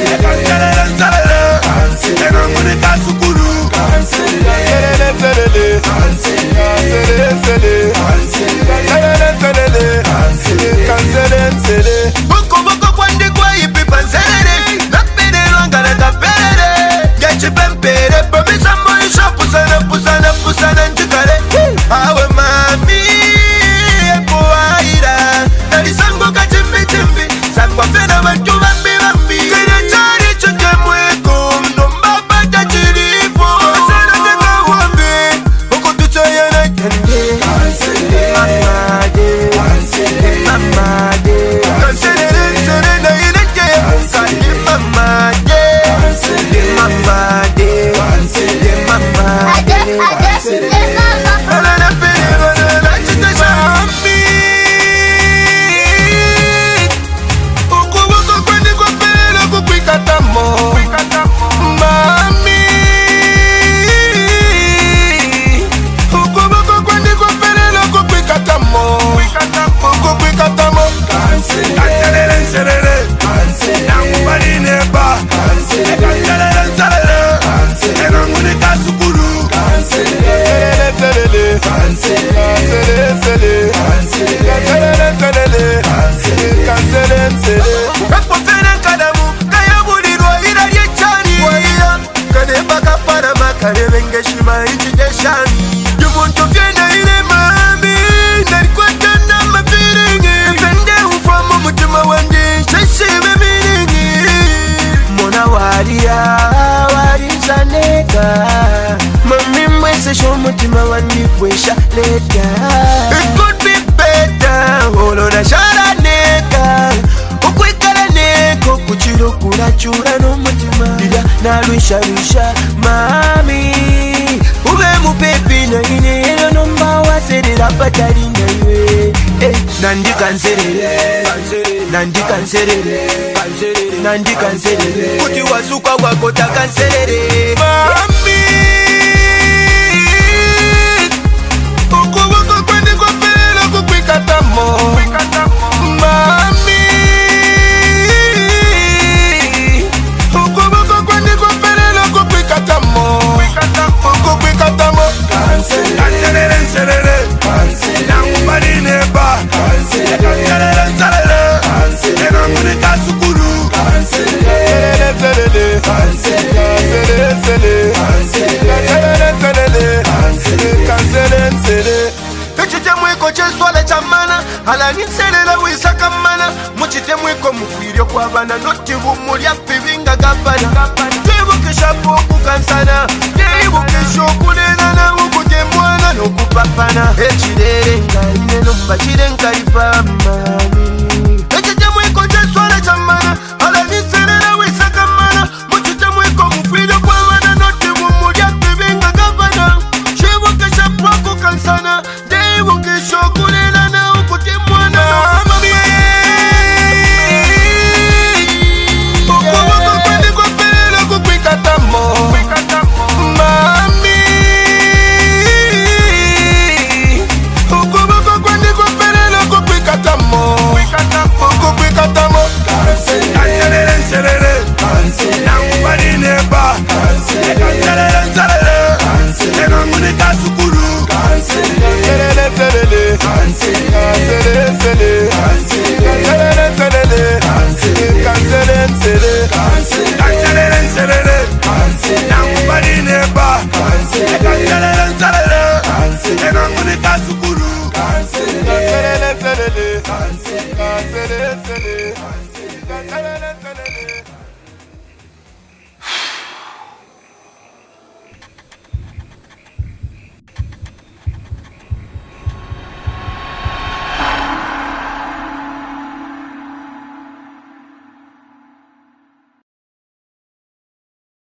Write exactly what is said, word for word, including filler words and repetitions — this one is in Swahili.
It could be better. Holo na shara neka. Ukwikala neko kuchiro kurachura no mutima. Dida na luisha luisha mami. Ube mupepi na ine eno nomba waserera patari na iwe. Eh, nandi kanserere. Nandi kanserere. Nandi kanserere. Kuti wasuka wakota kanserere. Mami. Mami, ukuboko kwani kupelelo kupikatamo, kupikatamo. Kanserere, kanserere, nangu marine ba. Kanserere, kanserere, nangu kasukuru. Kanserere, kanserere, kanserere, kanserere, kanserere, kanserere. Echite mwiko cheswale chamana Alani nserela wisaka mana Muchite mwiko mufwirio kwa bana Notivu mulia pivinga gabana Tivu kishapu kukansana Tivu kishoku nenana Ukute mwana nukupapana Echidere ngarine Numba chide nkaripa mami Echite mwiko cheswale chamana Alani nserela wisaka mana Muchite mwiko mufwirio kwa bana Notivu mulia pivinga gabana Tivu kishapu kukansana Shokulena na ukuti mwana mami. Ukuboko kwani kupelelo kupikatamo. Mami. Ukuboko kwani kupelelo kupikatamo. Kupikatamo. Kanserere, kanserere. Nangu marine ba. Kanserere, kanserere. Nangu kasukuru. Kanserere, kanserere.